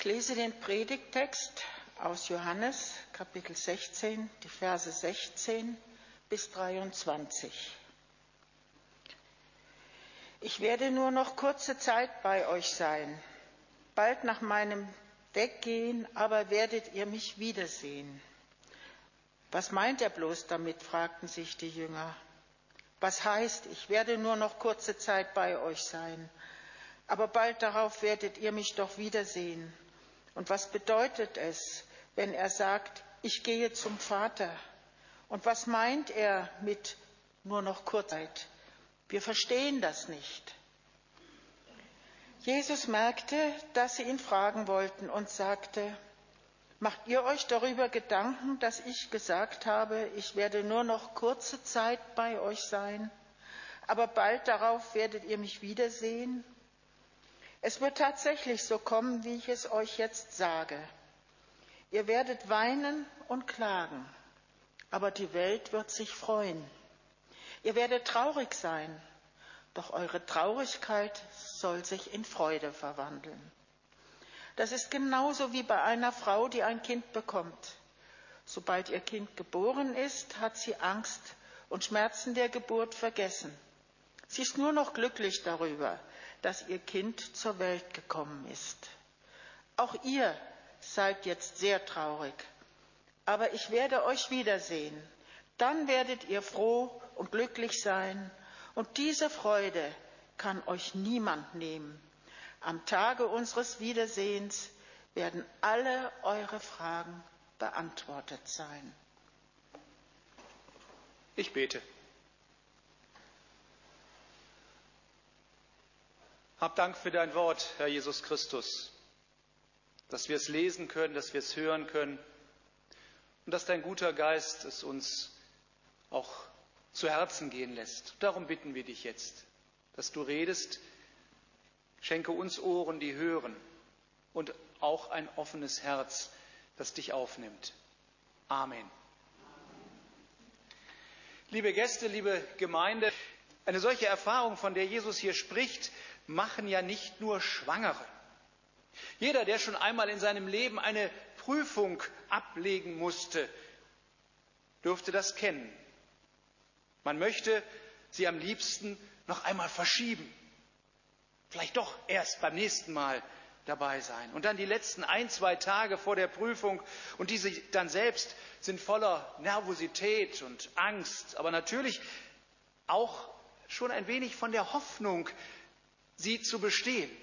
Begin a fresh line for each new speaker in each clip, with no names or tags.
Ich lese den Predigttext aus Johannes, Kapitel 16, die Verse 16 bis 23. Ich werde nur noch kurze Zeit bei euch sein. Bald nach meinem Weggehen aber werdet ihr mich wiedersehen. Was meint er bloß damit, fragten sich die Jünger. Was heißt, ich werde nur noch kurze Zeit bei euch sein, aber bald darauf werdet ihr mich doch wiedersehen. Und was bedeutet es, wenn er sagt, ich gehe zum Vater? Und was meint er mit nur noch kurze Zeit? Wir verstehen das nicht. Jesus merkte, dass sie ihn fragen wollten und sagte, macht ihr euch darüber Gedanken, dass ich gesagt habe, ich werde nur noch kurze Zeit bei euch sein, aber bald darauf werdet ihr mich wiedersehen? Es wird tatsächlich so kommen, wie ich es euch jetzt sage. Ihr werdet weinen und klagen, aber die Welt wird sich freuen. Ihr werdet traurig sein, doch eure Traurigkeit soll sich in Freude verwandeln. Das ist genauso wie bei einer Frau, die ein Kind bekommt. Sobald ihr Kind geboren ist, hat sie Angst und Schmerzen der Geburt vergessen. Sie ist nur noch glücklich darüber, dass ihr Kind zur Welt gekommen ist. Auch ihr seid jetzt sehr traurig, aber ich werde euch wiedersehen. Dann werdet ihr froh und glücklich sein, und diese Freude kann euch niemand nehmen. Am Tage unseres Wiedersehens werden alle eure Fragen beantwortet sein.
Ich bete. Hab Dank für dein Wort, Herr Jesus Christus, dass wir es lesen können, dass wir es hören können und dass dein guter Geist es uns auch zu Herzen gehen lässt. Darum bitten wir dich jetzt, dass du redest. Schenke uns Ohren, die hören, und auch ein offenes Herz, das dich aufnimmt. Amen. Liebe Gäste, liebe Gemeinde, eine solche Erfahrung, von der Jesus hier spricht, machen ja nicht nur Schwangere. Jeder, der schon einmal in seinem Leben eine Prüfung ablegen musste, dürfte das kennen. Man möchte sie am liebsten noch einmal verschieben. Vielleicht doch erst beim nächsten Mal dabei sein. Und dann die letzten 1-2 Tage vor der Prüfung und diese dann selbst sind voller Nervosität und Angst, aber natürlich auch schon ein wenig von der Hoffnung, sie zu bestehen.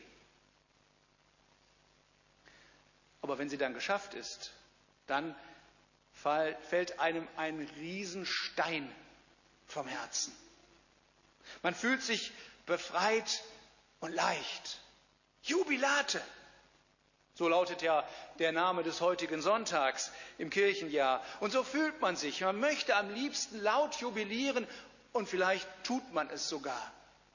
Aber wenn sie dann geschafft ist, dann fällt einem ein Riesenstein vom Herzen. Man fühlt sich befreit und leicht. Jubilate. So lautet ja der Name des heutigen Sonntags im Kirchenjahr. Und so fühlt man sich. Man möchte am liebsten laut jubilieren und vielleicht tut man es sogar.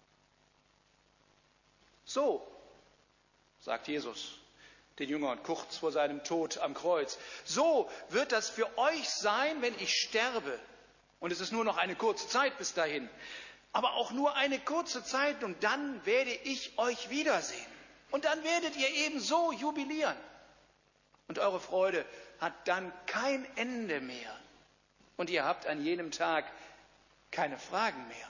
So, sagt Jesus den Jüngern kurz vor seinem Tod am Kreuz, so wird das für euch sein, wenn ich sterbe. Und es ist nur noch eine kurze Zeit bis dahin. Aber auch nur eine kurze Zeit, und dann werde ich euch wiedersehen. Und dann werdet ihr ebenso jubilieren. Und eure Freude hat dann kein Ende mehr. Und ihr habt an jenem Tag keine Fragen mehr.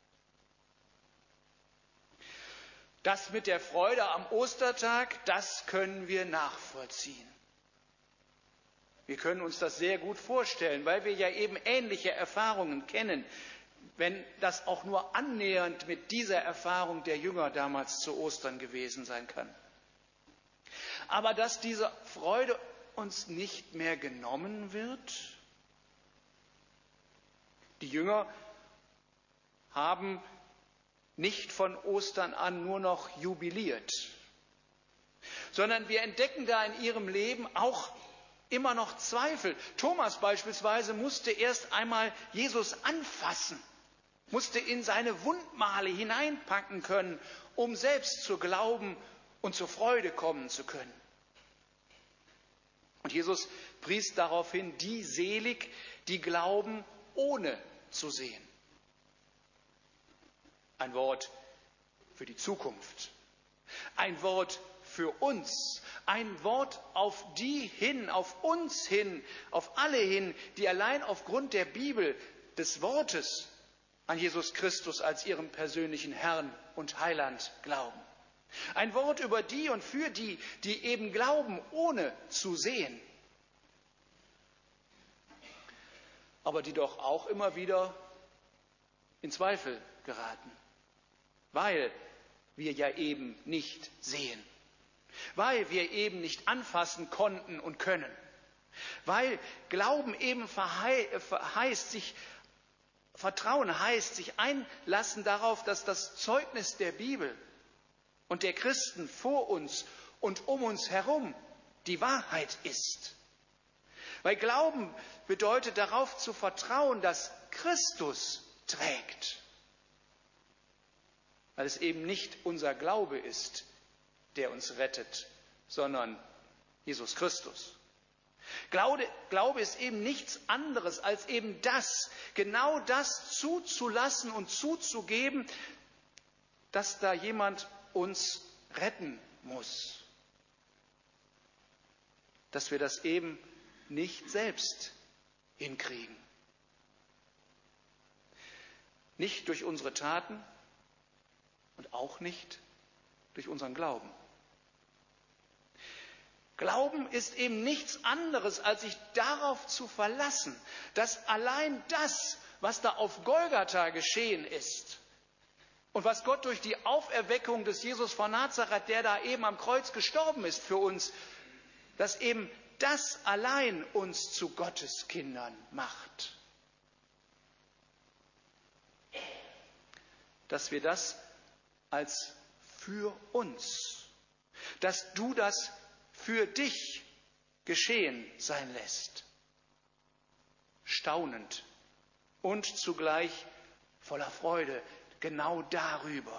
Das mit der Freude am Ostertag, das können wir nachvollziehen. Wir können uns das sehr gut vorstellen, weil wir ja eben ähnliche Erfahrungen kennen, wenn das auch nur annähernd mit dieser Erfahrung der Jünger damals zu Ostern gewesen sein kann. Aber dass diese Freude uns nicht mehr genommen wird, die Jünger haben nicht von Ostern an nur noch jubiliert, sondern wir entdecken da in ihrem Leben auch immer noch Zweifel. Thomas beispielsweise musste erst einmal Jesus anfassen, musste in seine Wundmale hineinpacken können, um selbst zu glauben und zur Freude kommen zu können. Und Jesus pries daraufhin die selig, die glauben, ohne zu sehen. Ein Wort für die Zukunft. Ein Wort für uns, ein Wort auf die hin, auf uns hin, auf alle hin, die allein aufgrund der Bibel, des Wortes an Jesus Christus als ihren persönlichen Herrn und Heiland glauben. Ein Wort über die und für die, die eben glauben, ohne zu sehen, aber die doch auch immer wieder in Zweifel geraten, weil wir ja eben nicht sehen, weil wir eben nicht anfassen konnten und können, weil Glauben eben heißt, sich Vertrauen heißt, sich einlassen darauf, dass das Zeugnis der Bibel und der Christen vor uns und um uns herum die Wahrheit ist. Weil Glauben bedeutet darauf zu vertrauen, dass Christus trägt. Weil es eben nicht unser Glaube ist, der uns rettet, sondern Jesus Christus. Glaube ist eben nichts anderes als eben das, genau das zuzulassen und zuzugeben, dass da jemand uns retten muss. Dass wir das eben nicht selbst hinkriegen. Nicht durch unsere Taten und auch nicht durch unseren Glauben. Glauben ist eben nichts anderes, als sich darauf zu verlassen, dass allein das, was da auf Golgatha geschehen ist und was Gott durch die Auferweckung des Jesus von Nazareth, der da eben am Kreuz gestorben ist für uns, dass eben das allein uns zu Gottes Kindern macht. Dass wir das als für uns, dass du das für dich geschehen sein lässt. Staunend und zugleich voller Freude genau darüber.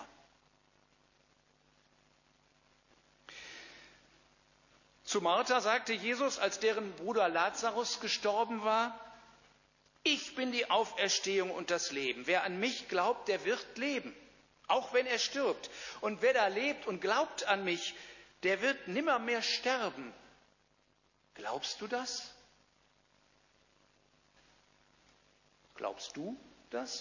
Zu Martha sagte Jesus, als deren Bruder Lazarus gestorben war: Ich bin die Auferstehung und das Leben. Wer an mich glaubt, der wird leben, auch wenn er stirbt. Und wer da lebt und glaubt an mich, der wird nimmermehr sterben. Glaubst du das? Glaubst du das?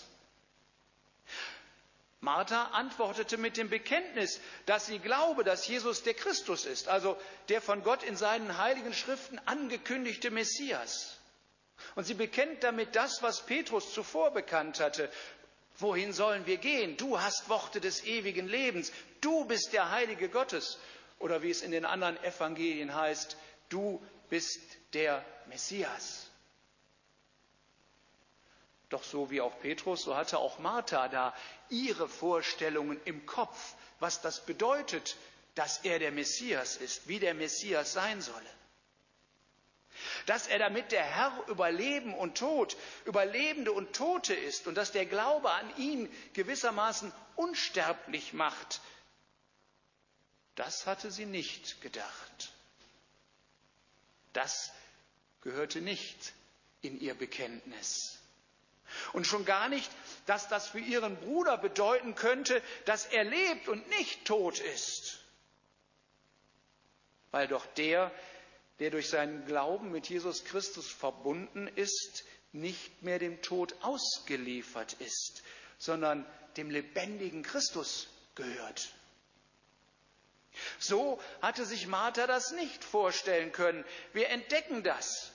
Martha antwortete mit dem Bekenntnis, dass sie glaube, dass Jesus der Christus ist, also der von Gott in seinen heiligen Schriften angekündigte Messias. Und sie bekennt damit das, was Petrus zuvor bekannt hatte. Wohin sollen wir gehen? Du hast Worte des ewigen Lebens. Du bist der Heilige Gottes. Oder wie es in den anderen Evangelien heißt, du bist der Messias. Doch so wie auch Petrus, so hatte auch Martha da ihre Vorstellungen im Kopf, was das bedeutet, dass er der Messias ist, wie der Messias sein solle. Dass er damit der Herr über Leben und Tod, über Lebende und Tote ist und dass der Glaube an ihn gewissermaßen unsterblich macht, das hatte sie nicht gedacht. Das gehörte nicht in ihr Bekenntnis. Und schon gar nicht, dass das für ihren Bruder bedeuten könnte, dass er lebt und nicht tot ist. Weil doch der durch seinen Glauben mit Jesus Christus verbunden ist, nicht mehr dem Tod ausgeliefert ist, sondern dem lebendigen Christus gehört. So hatte sich Martha das nicht vorstellen können. Wir entdecken das.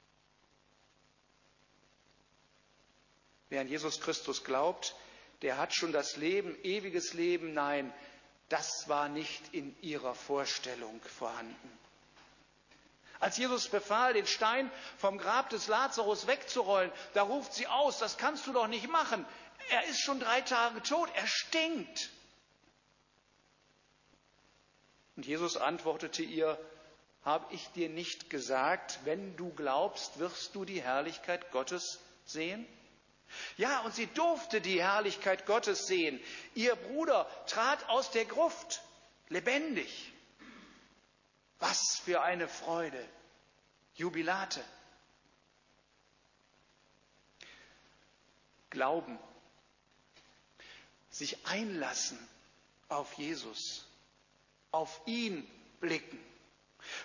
Wer an Jesus Christus glaubt, der hat schon das Leben, ewiges Leben. Nein, das war nicht in ihrer Vorstellung vorhanden. Als Jesus befahl, den Stein vom Grab des Lazarus wegzurollen, da ruft sie aus: Das kannst du doch nicht machen. Er ist schon 3 Tage tot, er stinkt. Und Jesus antwortete ihr: Habe ich dir nicht gesagt, wenn du glaubst, wirst du die Herrlichkeit Gottes sehen? Ja, und sie durfte die Herrlichkeit Gottes sehen. Ihr Bruder trat aus der Gruft, lebendig. Was für eine Freude! Jubilate. Glauben, sich einlassen auf Jesus, auf ihn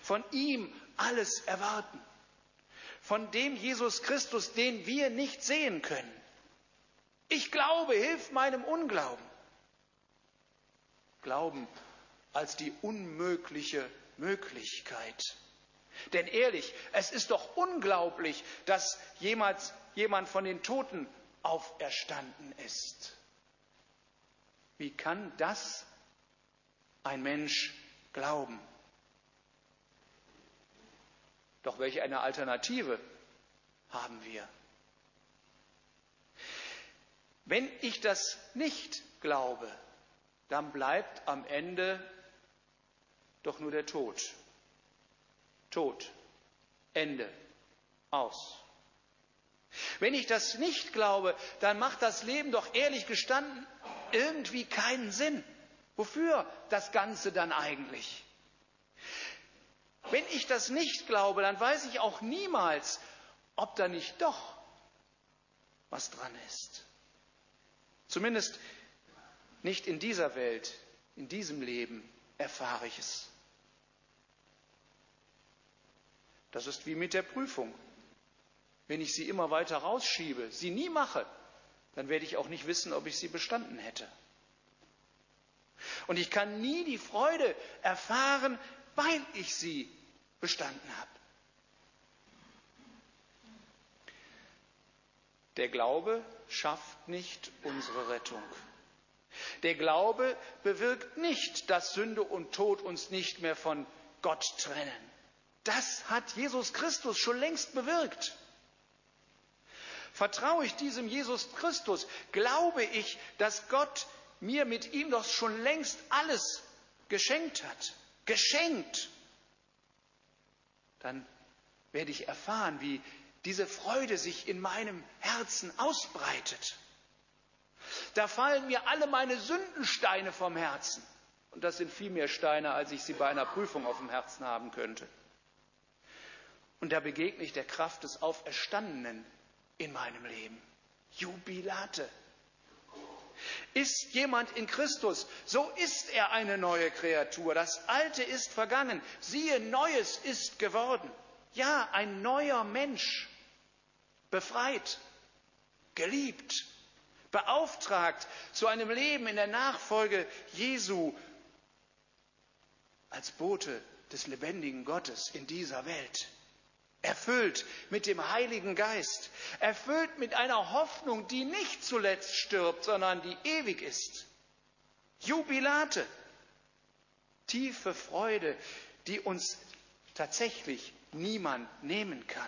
von ihm alles erwarten. Von dem Jesus Christus, den wir nicht sehen können. Ich glaube, hilf meinem Unglauben. Glauben als die unmögliche Möglichkeit. Denn ehrlich, es ist doch unglaublich, dass jemand von den Toten auferstanden ist. Wie kann das ein Mensch glauben? Doch welche eine Alternative haben wir? Wenn ich das nicht glaube, dann bleibt am Ende doch nur der Tod. Tod, Ende, aus. Wenn ich das nicht glaube, dann macht das Leben doch ehrlich gestanden irgendwie keinen Sinn. Wofür das Ganze dann eigentlich? Wenn ich das nicht glaube, dann weiß ich auch niemals, ob da nicht doch was dran ist. Zumindest nicht in dieser Welt, in diesem Leben erfahre ich es. Das ist wie mit der Prüfung. Wenn ich sie immer weiter rausschiebe, sie nie mache, dann werde ich auch nicht wissen, ob ich sie bestanden hätte. Und ich kann nie die Freude erfahren, weil ich sie bestanden habe. Der Glaube schafft nicht unsere Rettung. Der Glaube bewirkt nicht, dass Sünde und Tod uns nicht mehr von Gott trennen. Das hat Jesus Christus schon längst bewirkt. Vertraue ich diesem Jesus Christus, glaube ich, dass Gott mir mit ihm doch schon längst alles geschenkt hat. Geschenkt. Dann werde ich erfahren, wie diese Freude sich in meinem Herzen ausbreitet. Da fallen mir alle meine Sündensteine vom Herzen. Und das sind viel mehr Steine, als ich sie bei einer Prüfung auf dem Herzen haben könnte. Und da begegne ich der Kraft des Auferstandenen in meinem Leben. Jubilate. Ist jemand in Christus, so ist er eine neue Kreatur. Das Alte ist vergangen. Siehe, Neues ist geworden. Ja, ein neuer Mensch. Befreit, geliebt, beauftragt zu einem Leben in der Nachfolge Jesu als Bote des lebendigen Gottes in dieser Welt. Erfüllt mit dem Heiligen Geist, erfüllt mit einer Hoffnung, die nicht zuletzt stirbt, sondern die ewig ist. Jubilate, tiefe Freude, die uns tatsächlich niemand nehmen kann.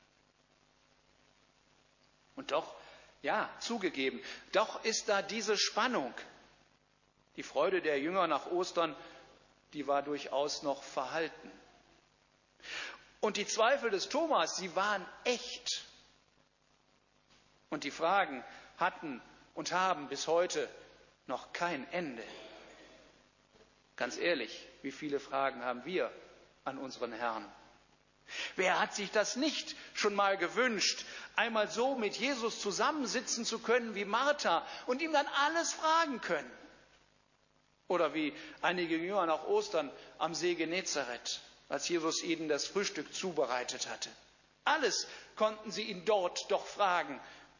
Und doch, ja, zugegeben, doch ist da diese Spannung. Die Freude der Jünger nach Ostern, die war durchaus noch verhalten. Und die Zweifel des Thomas, sie waren echt. Und die Fragen hatten und haben bis heute noch kein Ende. Ganz ehrlich, wie viele Fragen haben wir an unseren Herrn? Wer hat sich das nicht schon mal gewünscht, einmal so mit Jesus zusammensitzen zu können wie Martha und ihm dann alles fragen können? Oder wie einige Jünger nach Ostern am See Genezareth, als Jesus ihnen das Frühstück zubereitet hatte. Alles konnten sie ihn dort doch fragen.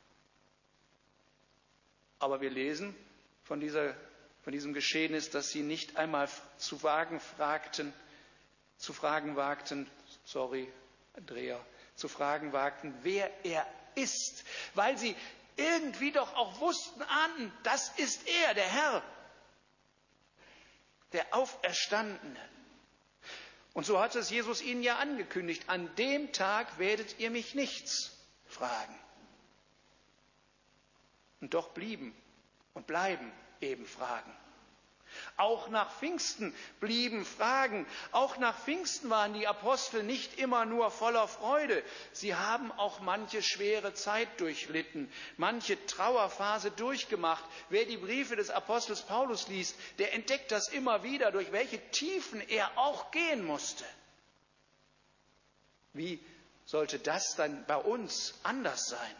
Aber wir lesen von diesem Geschehnis, dass sie nicht einmal zu fragen wagten, wer er ist, weil sie irgendwie doch auch wussten, ahnten, das ist er, der Herr, der Auferstandene. Und so hat es Jesus ihnen ja angekündigt, an dem Tag werdet ihr mich nichts fragen. Und doch blieben und bleiben eben Fragen. Auch nach Pfingsten blieben Fragen. Auch nach Pfingsten waren die Apostel nicht immer nur voller Freude. Sie haben auch manche schwere Zeit durchlitten, manche Trauerphase durchgemacht. Wer die Briefe des Apostels Paulus liest, der entdeckt das immer wieder, durch welche Tiefen er auch gehen musste. Wie sollte das dann bei uns anders sein?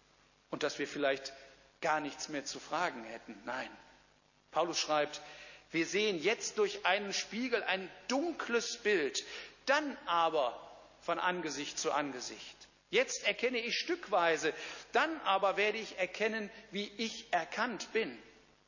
Und dass wir vielleicht gar nichts mehr zu fragen hätten. Nein. Paulus schreibt, Wir sehen jetzt durch einen Spiegel ein dunkles Bild, dann aber von Angesicht zu Angesicht. Jetzt erkenne ich stückweise, dann aber werde ich erkennen, wie ich erkannt bin.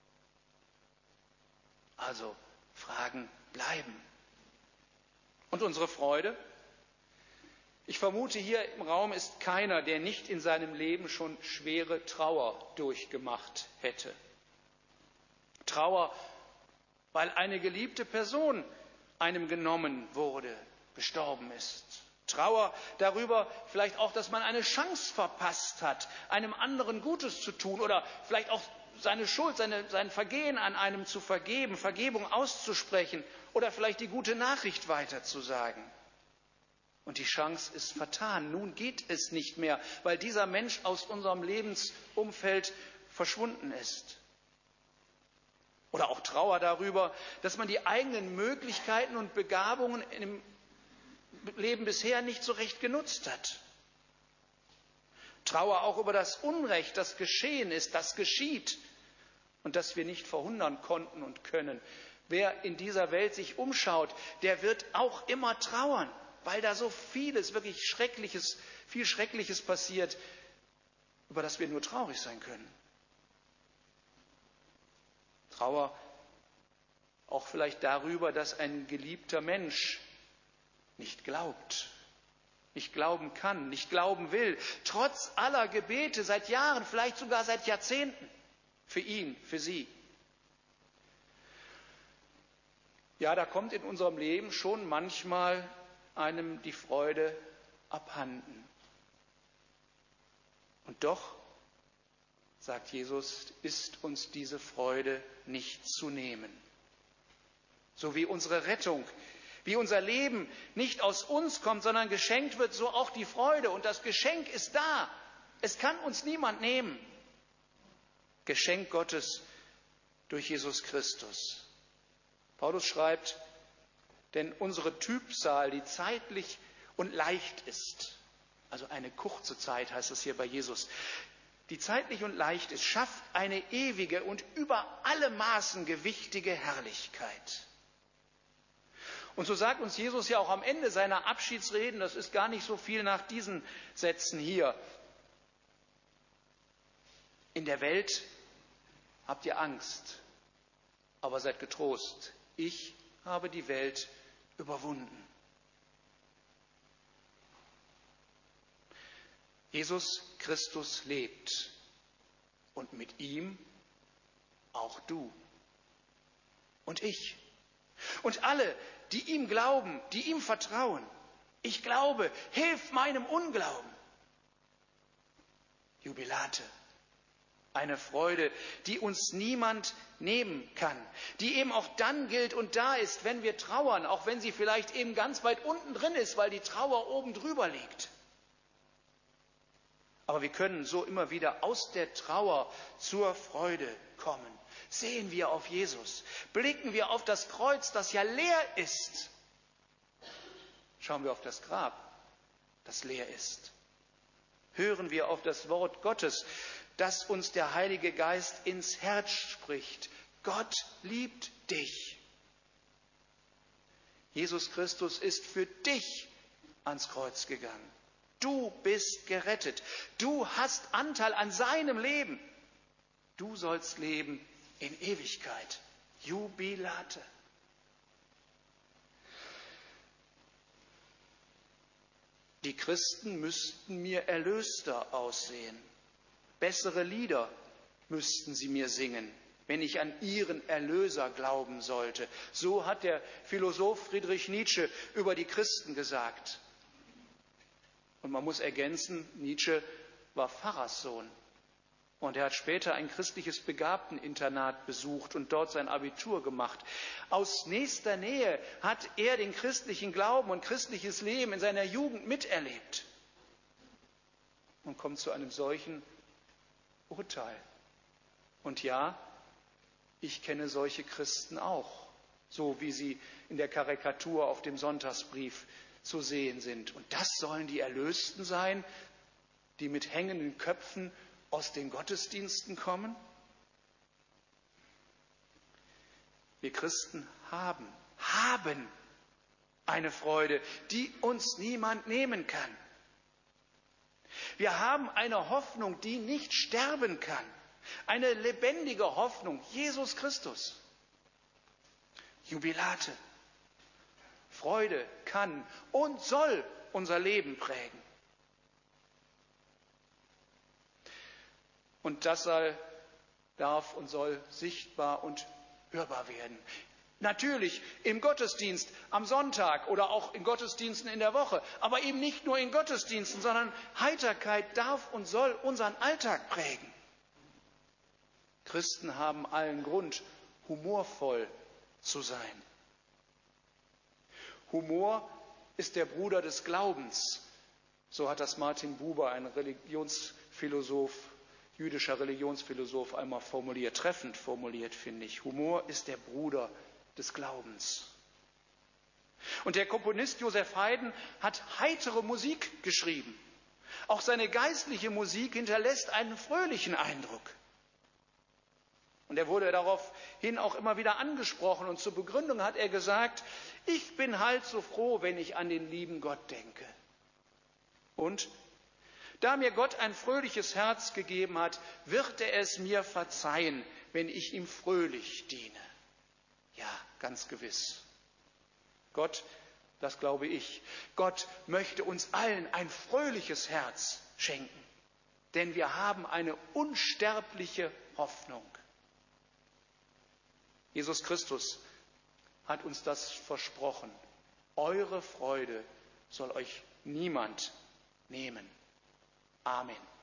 Also Fragen bleiben. Und unsere Freude? Ich vermute, hier im Raum ist keiner, der nicht in seinem Leben schon schwere Trauer durchgemacht hätte. Trauer, weil eine geliebte Person einem genommen wurde, gestorben ist. Trauer darüber vielleicht auch, dass man eine Chance verpasst hat, einem anderen Gutes zu tun oder vielleicht auch seine Schuld, sein Vergehen an einem zu vergeben, Vergebung auszusprechen oder vielleicht die gute Nachricht weiterzusagen. Und die Chance ist vertan. Nun geht es nicht mehr, weil dieser Mensch aus unserem Lebensumfeld verschwunden ist. Oder auch Trauer darüber, dass man die eigenen Möglichkeiten und Begabungen im Leben bisher nicht so recht genutzt hat. Trauer auch über das Unrecht, das geschehen ist, das geschieht und das wir nicht verhindern konnten und können. Wer in dieser Welt sich umschaut, der wird auch immer trauern, weil da so vieles, wirklich Schreckliches, viel Schreckliches passiert, über das wir nur traurig sein können. Trauer auch vielleicht darüber, dass ein geliebter Mensch nicht glaubt, nicht glauben kann, nicht glauben will, trotz aller Gebete seit Jahren, vielleicht sogar seit Jahrzehnten, für ihn, für sie. Ja, da kommt in unserem Leben schon manchmal einem die Freude abhanden. Und doch, sagt Jesus, ist uns diese Freude nicht zu nehmen. So wie unsere Rettung, wie unser Leben nicht aus uns kommt, sondern geschenkt wird, so auch die Freude. Und das Geschenk ist da. Es kann uns niemand nehmen. Geschenk Gottes durch Jesus Christus. Paulus schreibt, denn unsere Trübsal, die zeitlich und leicht ist, also eine kurze Zeit heißt es hier bei Jesus, die zeitlich und leicht ist, schafft eine ewige und über alle Maßen gewichtige Herrlichkeit. Und so sagt uns Jesus ja auch am Ende seiner Abschiedsreden, das ist gar nicht so viel nach diesen Sätzen hier, in der Welt habt ihr Angst, aber seid getrost, ich habe die Welt überwunden. Jesus Christus lebt und mit ihm auch du und ich und alle, die ihm glauben, die ihm vertrauen. Ich glaube, hilf meinem Unglauben. Jubilate, eine Freude, die uns niemand nehmen kann, die eben auch dann gilt und da ist, wenn wir trauern, auch wenn sie vielleicht eben ganz weit unten drin ist, weil die Trauer oben drüber liegt. Aber wir können so immer wieder aus der Trauer zur Freude kommen. Sehen wir auf Jesus, blicken wir auf das Kreuz, das ja leer ist. Schauen wir auf das Grab, das leer ist. Hören wir auf das Wort Gottes, das uns der Heilige Geist ins Herz spricht. Gott liebt dich. Jesus Christus ist für dich ans Kreuz gegangen. Du bist gerettet. Du hast Anteil an seinem Leben. Du sollst leben in Ewigkeit. Jubilate. Die Christen müssten mir erlöster aussehen. Bessere Lieder müssten sie mir singen, wenn ich an ihren Erlöser glauben sollte. So hat der Philosoph Friedrich Nietzsche über die Christen gesagt. Und man muss ergänzen, Nietzsche war Pfarrerssohn. Und er hat später ein christliches Begabteninternat besucht und dort sein Abitur gemacht. Aus nächster Nähe hat er den christlichen Glauben und christliches Leben in seiner Jugend miterlebt. Und kommt zu einem solchen Urteil. Und ja, ich kenne solche Christen auch, so wie sie in der Karikatur auf dem Sonntagsbrief zu sehen sind. Und das sollen die Erlösten sein, die mit hängenden Köpfen aus den Gottesdiensten kommen? Wir Christen haben eine Freude, die uns niemand nehmen kann. Wir haben eine Hoffnung, die nicht sterben kann. Eine lebendige Hoffnung, Jesus Christus. Jubilate. Freude kann und soll unser Leben prägen. Und das darf und soll sichtbar und hörbar werden. Natürlich im Gottesdienst am Sonntag oder auch in Gottesdiensten in der Woche, aber eben nicht nur in Gottesdiensten, sondern Heiterkeit darf und soll unseren Alltag prägen. Christen haben allen Grund, humorvoll zu sein. Humor ist der Bruder des Glaubens. So hat das Martin Buber, ein jüdischer Religionsphilosoph, einmal treffend formuliert, finde ich. Humor ist der Bruder des Glaubens. Und der Komponist Joseph Haydn hat heitere Musik geschrieben. Auch seine geistliche Musik hinterlässt einen fröhlichen Eindruck. Und er wurde daraufhin auch immer wieder angesprochen. Und zur Begründung hat er gesagt, ich bin halt so froh, wenn ich an den lieben Gott denke. Und da mir Gott ein fröhliches Herz gegeben hat, wird er es mir verzeihen, wenn ich ihm fröhlich diene. Ja, ganz gewiss. Gott, das glaube ich, Gott möchte uns allen ein fröhliches Herz schenken. Denn wir haben eine unsterbliche Hoffnung. Jesus Christus hat uns das versprochen. Eure Freude soll euch niemand nehmen. Amen.